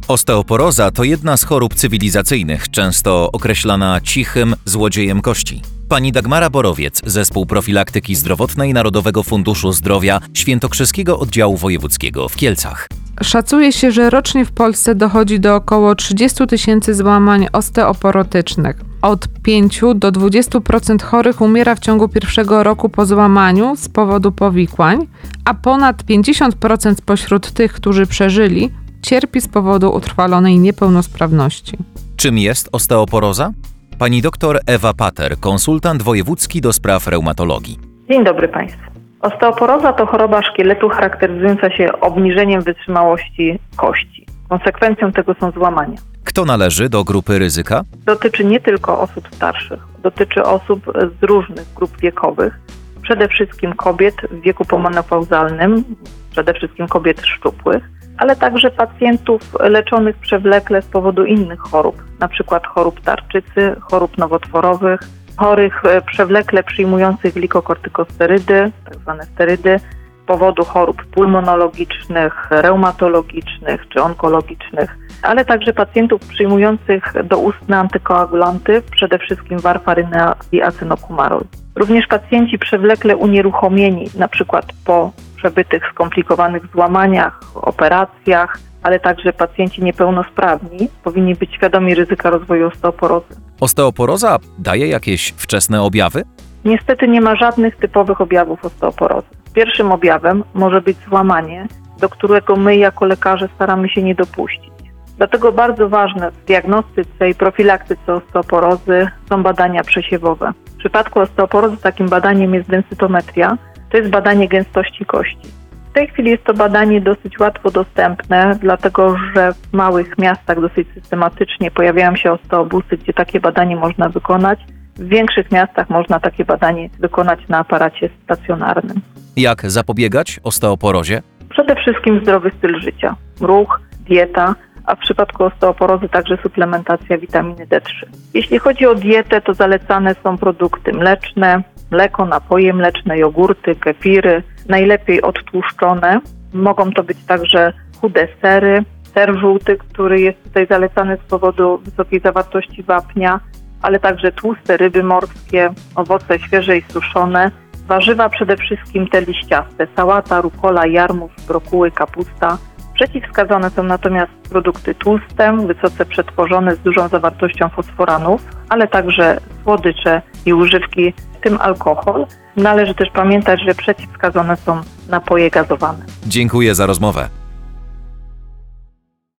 Osteoporoza to jedna z chorób cywilizacyjnych, często określana cichym złodziejem kości. Pani Dagmara Borowiec, Zespół Profilaktyki Zdrowotnej Narodowego Funduszu Zdrowia Świętokrzyskiego Oddziału Wojewódzkiego w Kielcach. Szacuje się, że rocznie w Polsce dochodzi do około 30 000 złamań osteoporotycznych. Od 5 do 20% chorych umiera w ciągu pierwszego roku po złamaniu z powodu powikłań, a ponad 50% spośród tych, którzy przeżyli, cierpi z powodu utrwalonej niepełnosprawności. Czym jest osteoporoza? Pani doktor Ewa Pater, konsultant wojewódzki do spraw reumatologii. Dzień dobry Państwu. Osteoporoza to choroba szkieletu charakteryzująca się obniżeniem wytrzymałości kości. Konsekwencją tego są złamania. Kto należy do grupy ryzyka? Dotyczy nie tylko osób starszych, dotyczy osób z różnych grup wiekowych, przede wszystkim kobiet w wieku pomenopauzalnym, przede wszystkim kobiet szczupłych, ale także pacjentów leczonych przewlekle z powodu innych chorób, np. chorób tarczycy, chorób nowotworowych, chorych przewlekle przyjmujących glikokortykosterydy, tzw. sterydy, z powodu chorób pulmonologicznych, reumatologicznych czy onkologicznych, ale także pacjentów przyjmujących doustne antykoagulanty, przede wszystkim warfarynę i acenokumarol. Również pacjenci przewlekle unieruchomieni, np. po przebytych skomplikowanych złamaniach, operacjach, ale także pacjenci niepełnosprawni powinni być świadomi ryzyka rozwoju osteoporozy. Osteoporoza daje jakieś wczesne objawy? Niestety nie ma żadnych typowych objawów osteoporozy. Pierwszym objawem może być złamanie, do którego my jako lekarze staramy się nie dopuścić. Dlatego bardzo ważne w diagnostyce i profilaktyce osteoporozy są badania przesiewowe. W przypadku osteoporozy takim badaniem jest densytometria, to jest badanie gęstości kości. W tej chwili jest to badanie dosyć łatwo dostępne, dlatego że w małych miastach dosyć systematycznie pojawiają się osteobusy, gdzie takie badanie można wykonać. W większych miastach można takie badanie wykonać na aparacie stacjonarnym. Jak zapobiegać osteoporozie? Przede wszystkim zdrowy styl życia, ruch, dieta, a w przypadku osteoporozy także suplementacja witaminy D3. Jeśli chodzi o dietę, to zalecane są produkty mleczne, mleko, napoje mleczne, jogurty, kefiry, najlepiej odtłuszczone. Mogą to być także chude sery, ser żółty, który jest tutaj zalecany z powodu wysokiej zawartości wapnia, ale także tłuste ryby morskie, owoce świeże i suszone, warzywa przede wszystkim te liściaste, sałata, rukola, jarmuż, brokuły, kapusta. Przeciwwskazane są natomiast produkty tłuste, wysoce przetworzone z dużą zawartością fosforanów, ale także słodycze i używki, w tym alkohol. Należy też pamiętać, że przeciwwskazane są napoje gazowane. Dziękuję za rozmowę.